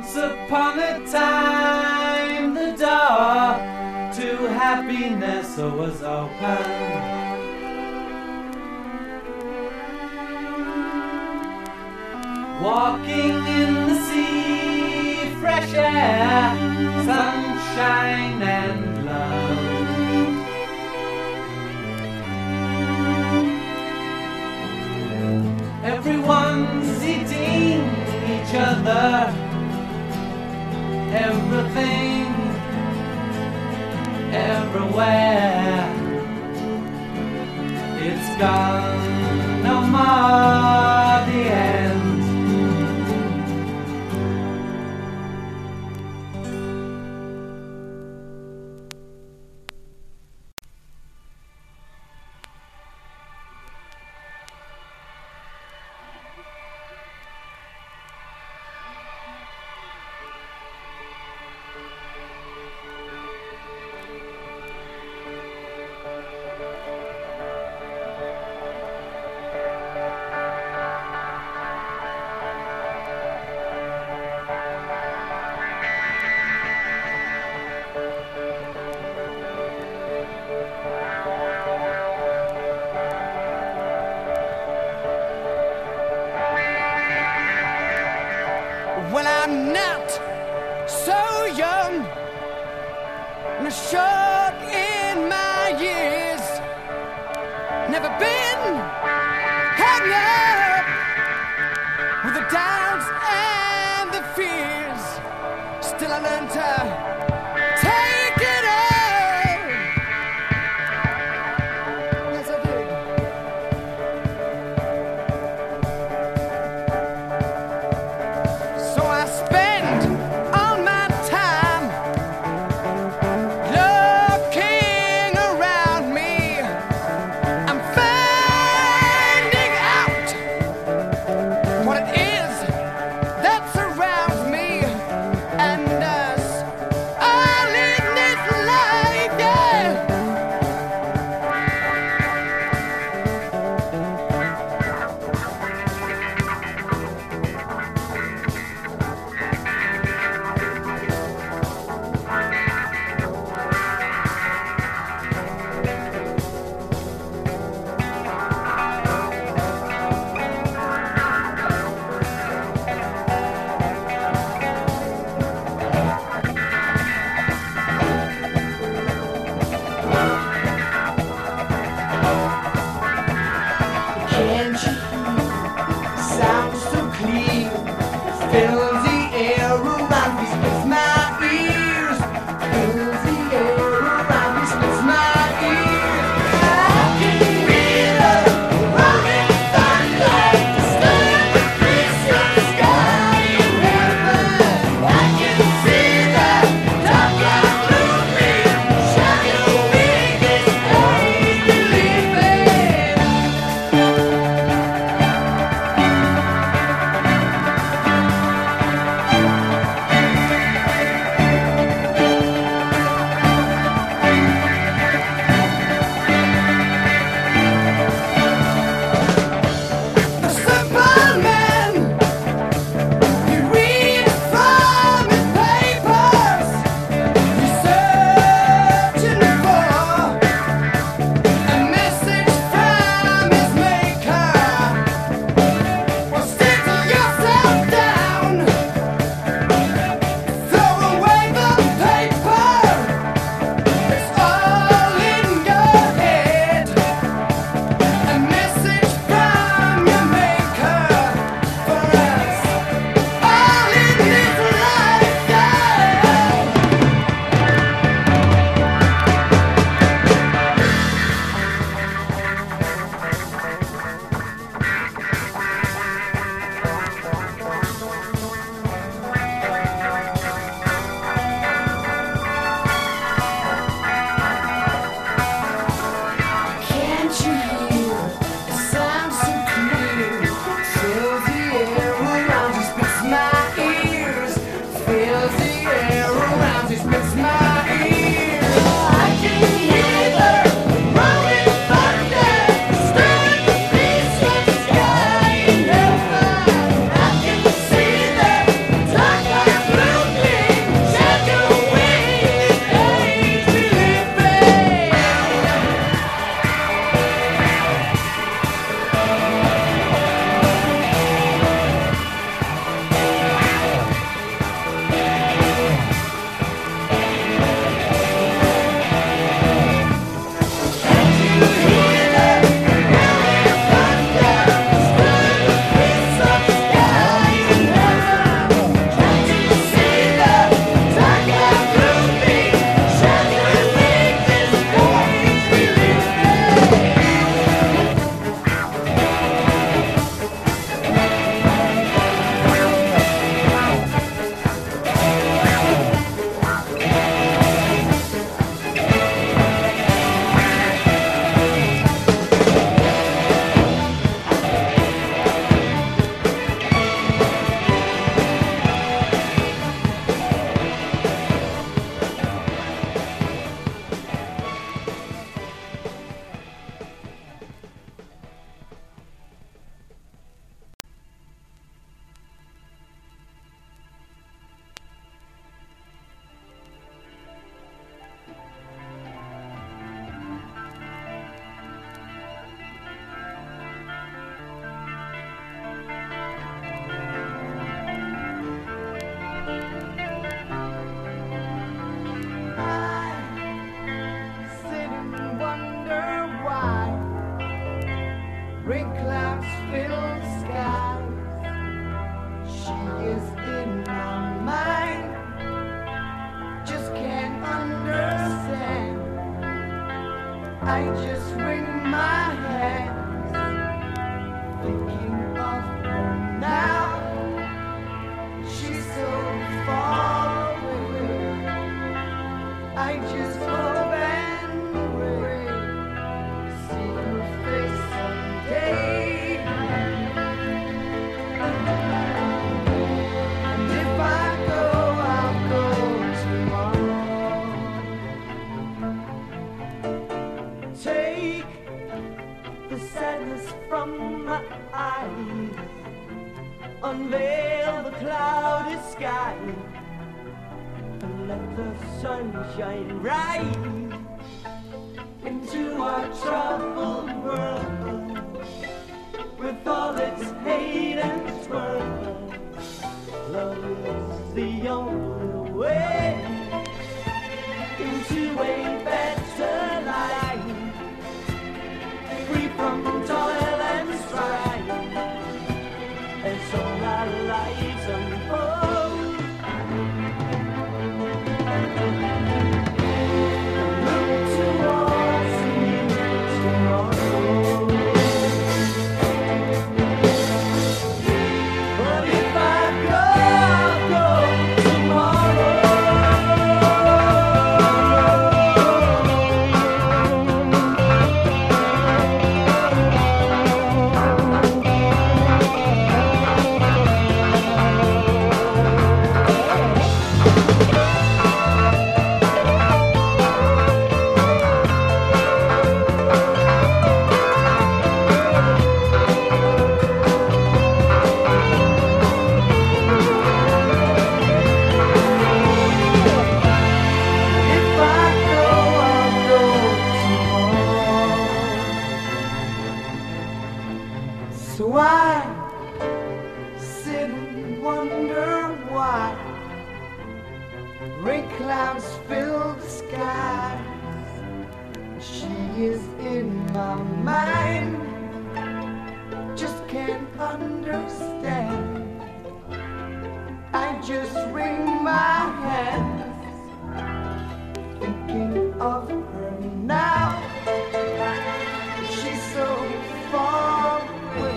Once upon a time, the door to happiness was open. Walking in the sea, fresh air, sunshine and love. Everyone's eating each other, everything, everywhere. It's gone, no more the end. Well, I'm not so young, and short in my years. Never been hung up with the doubts and the fears. Still I learned to take it all. Yes, I did. So I spend all my time looking around me. I'm finding out what it is that surrounds me and does I just wring my hands, thinking of her now. She's so far away. I just hope and pray see her face someday. And if I go, I'll go tomorrow. Take the sadness from my eyes, unveil the cloudy sky, and let the sun shine right into our troubled world, with all its hate and twirl. Love is the only way into a better life, free from toil and strife, as all our lives unfold. Look towards you tomorrow. But if I go, I'll go tomorrow. If I go, I'll go tomorrow. So I sit and wonder why rain clouds fill the skies. She is in my mind, just can't understand. I just wring my hands, thinking of her now. She's so far away.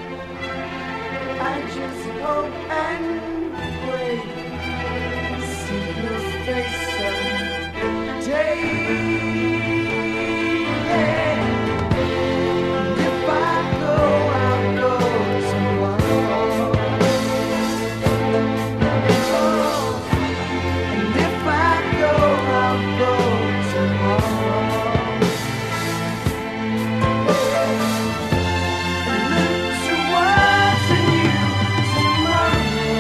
I just hope and pray see her face someday. And if I go, I'll go tomorrow. And if I go, I'll go tomorrow. Look towards you tomorrow.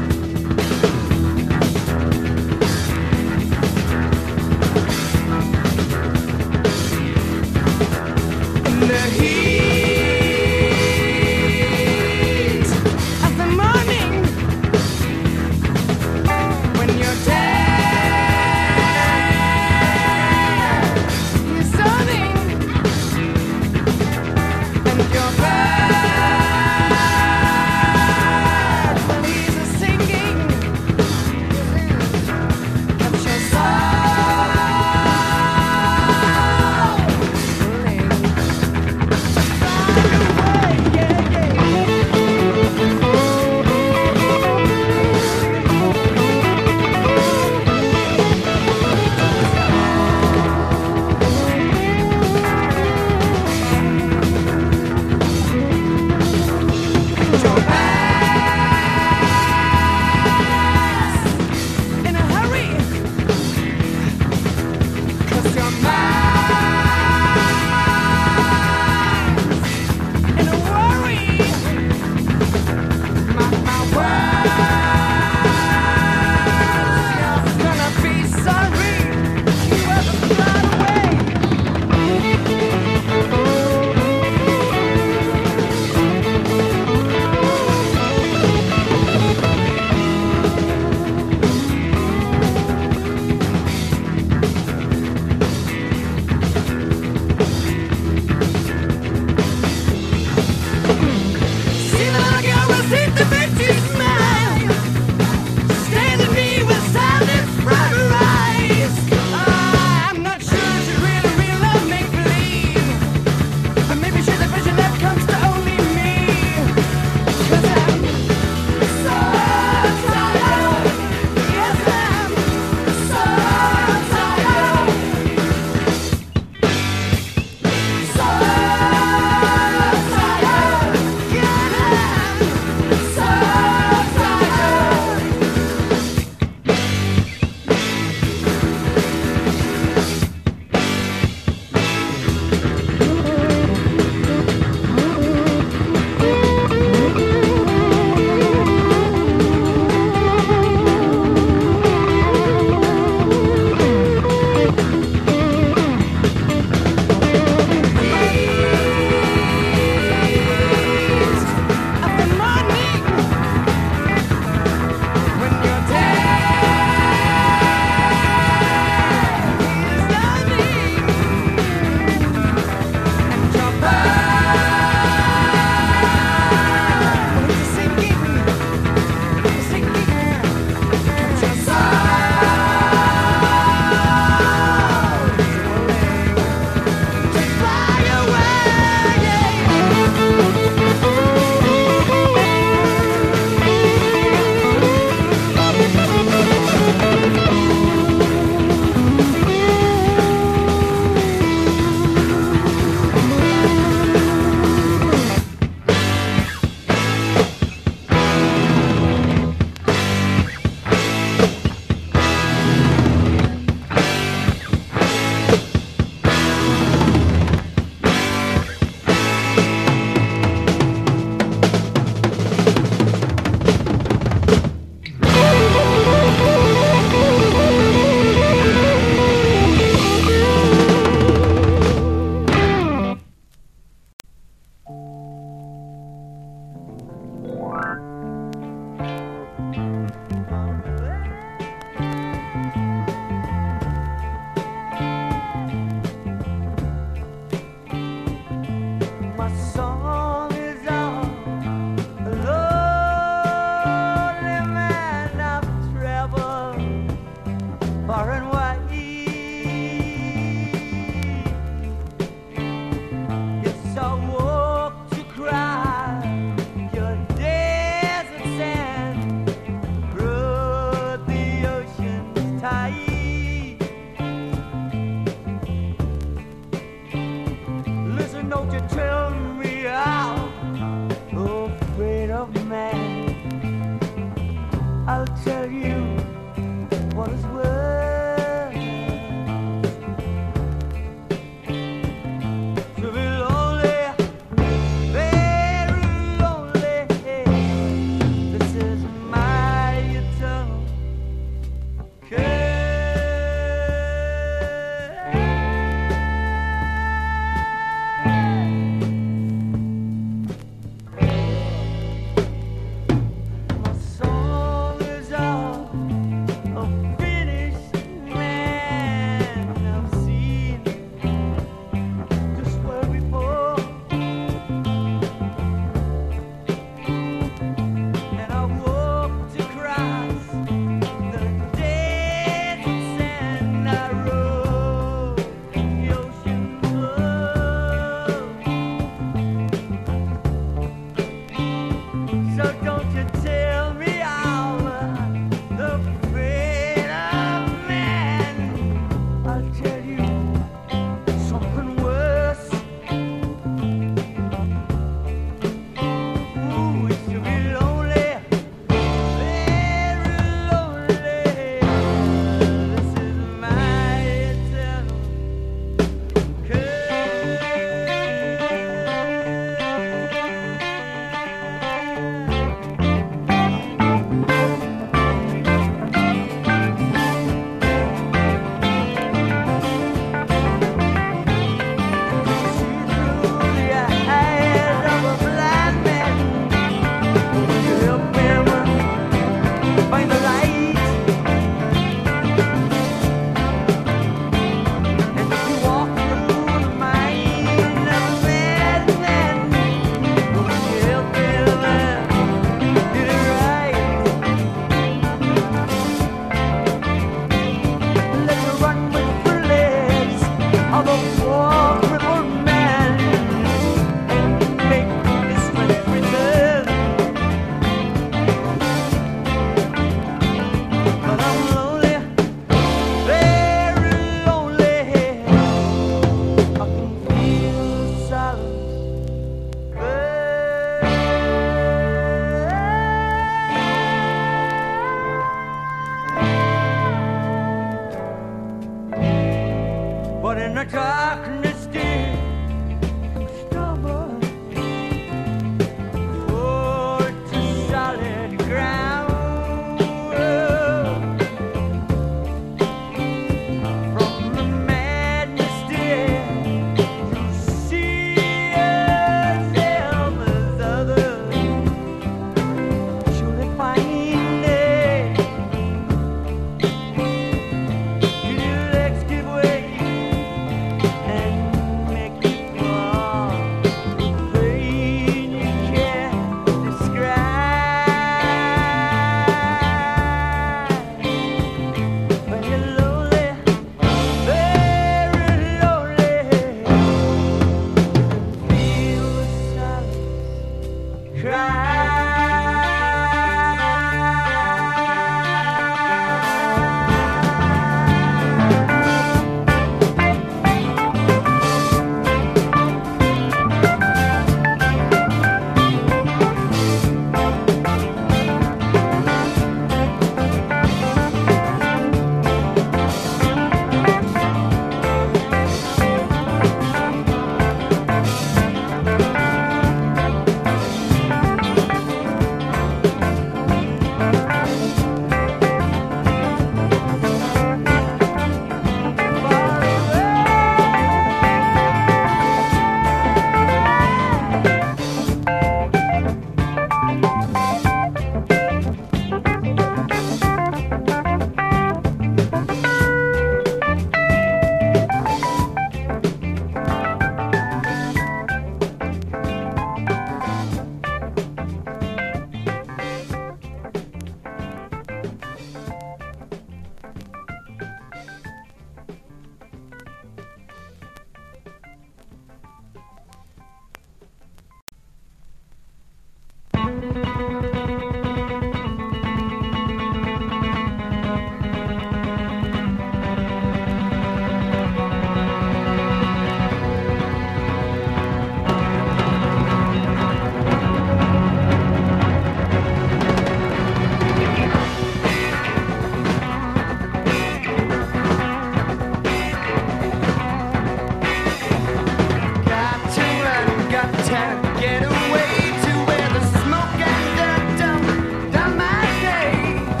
Get away to where the smoke and dirt done my days.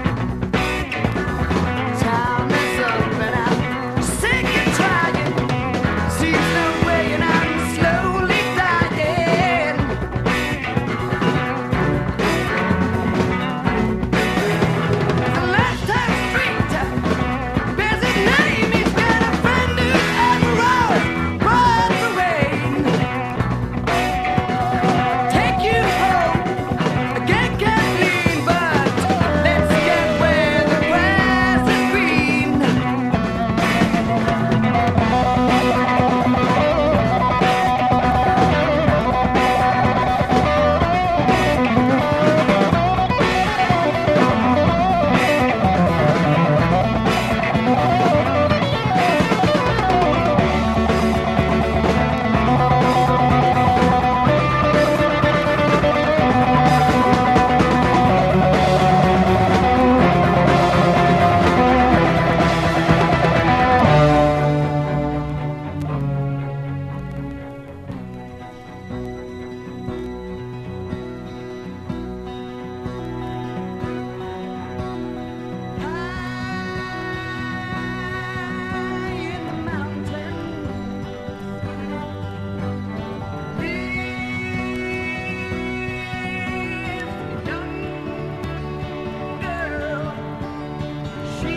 Time is up and I'm sick of trying. Seems no way and I'm slowly dying. The left hand street bears his name. He's got a friend who's Admiral Bradbury. Take you home again, Kathleen, but let's get where the grass is green. High in the mountain, lived a young girl. She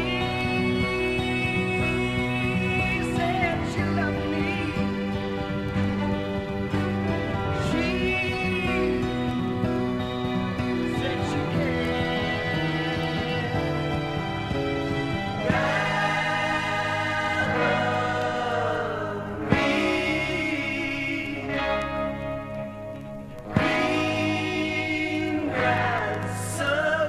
said she loved me. She said she green grass so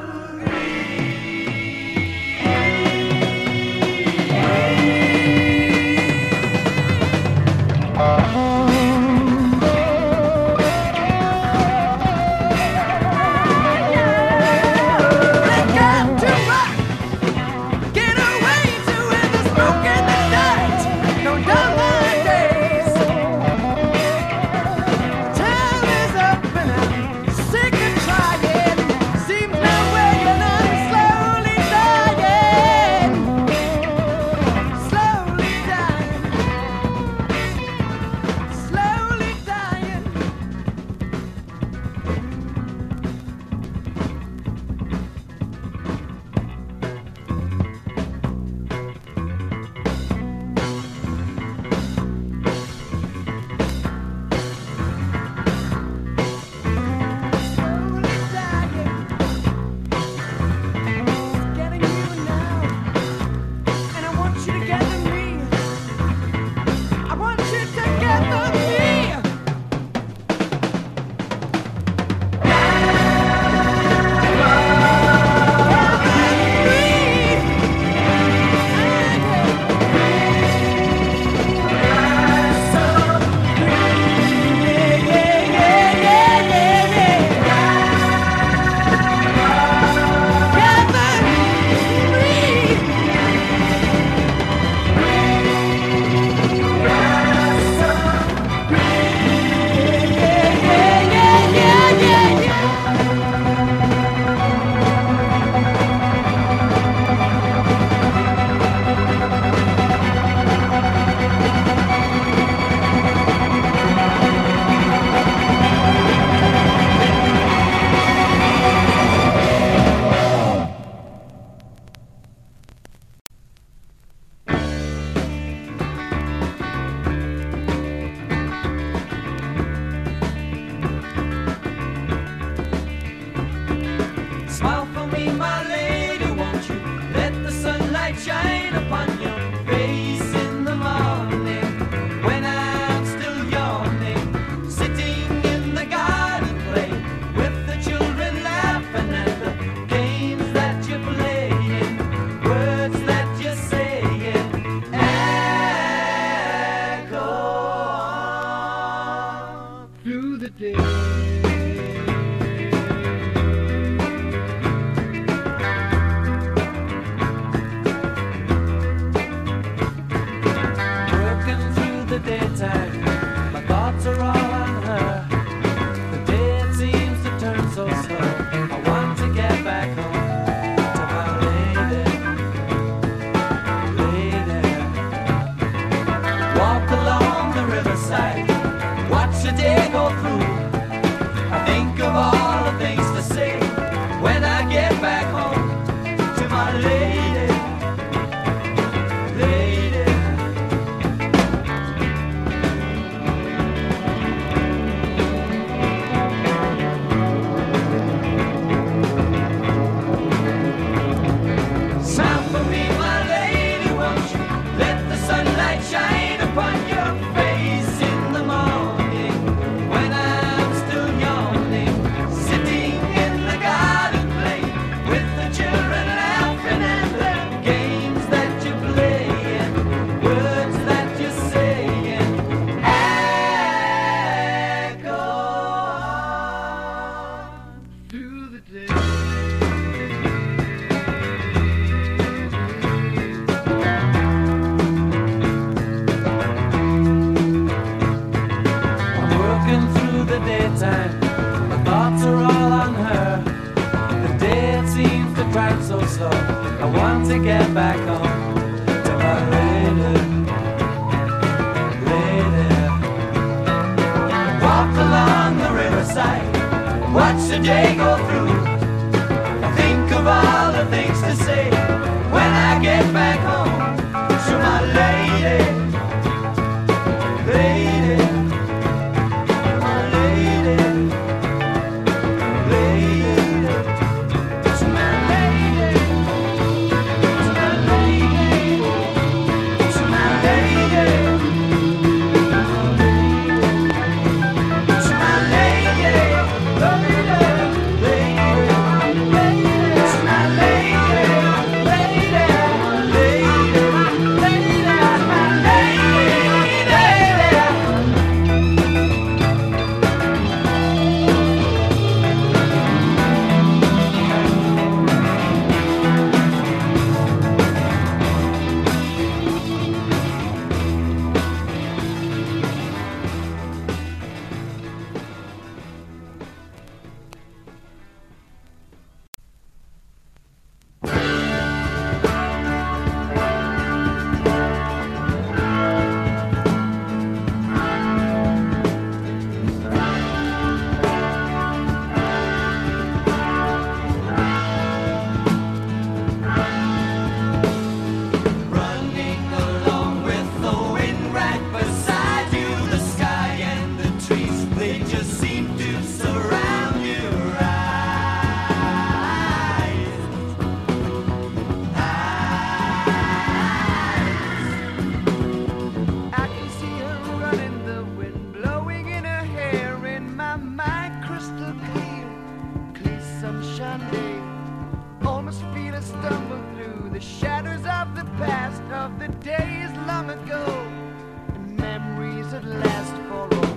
get away to where the smoke and the dirt don't dull my days. Time is up and I'm sick of trying. Seems no way and I'm slowly dying. Slowly dying. Slowly dying. Slowly dying. Getting you now, and I want you to gather me. I want you to gather me. Smile for me, my lady, won't you? Let the sunlight shine upon your face in the morning when I'm still yawning, sitting in the garden playing with the children, laughing at the games that you're playing, words that you're saying, echo on through the day. Working through the daytime, my thoughts are all on her. go through, I think of all the things to say when I get back home to my lady, lady. Smile for me, my lady, won't you? Let the sunlight shine upon your face in the morning when I'm still yawning, sitting in the garden playing with the children, laughing at the games that you're playing, words that you're saying echo on through the day. Working through the daytime, my thoughts are all on her. The day it seems to drag so slow. I want to get back home to my lady, lady. Walk along the riverside, watch the day go through. I think of all the things to say when I get back home to my lady, lady. Running along with the wind right beside you, the sky and the trees, they just seem to surround your eyes. I can see her running, the wind blowing in her hair. In my mind, crystal clear, clear sunshine day. Almost feel her stumble through the shadows of the past, of the days long ago, and memories that last for all.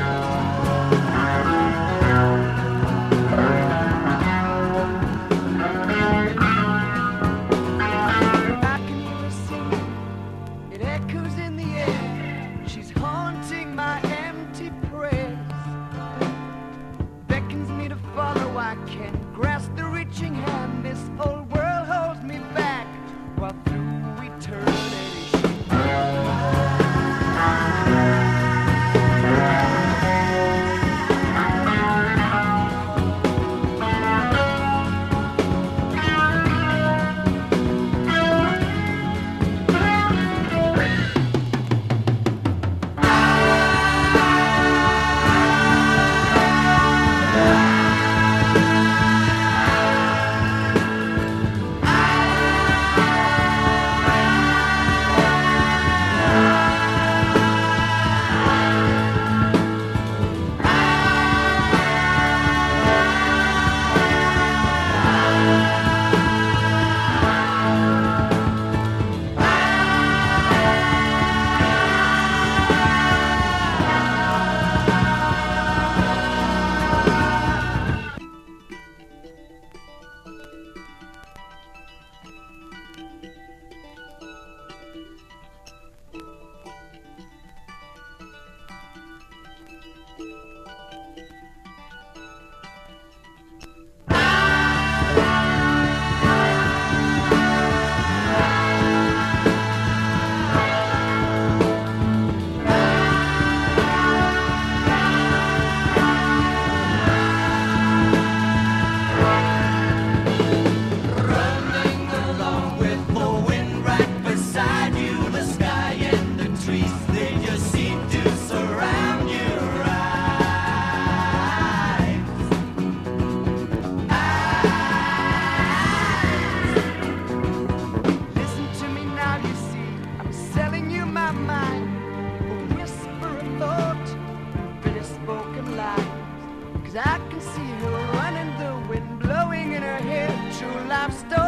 I can hear her singing, it echoes in the air. She's haunting my empty prayers, beckons me to follow. I can't grasp the reaching hand. This old world holds me back, while through eternity she I can see her running, the wind blowing in her hair. True life story.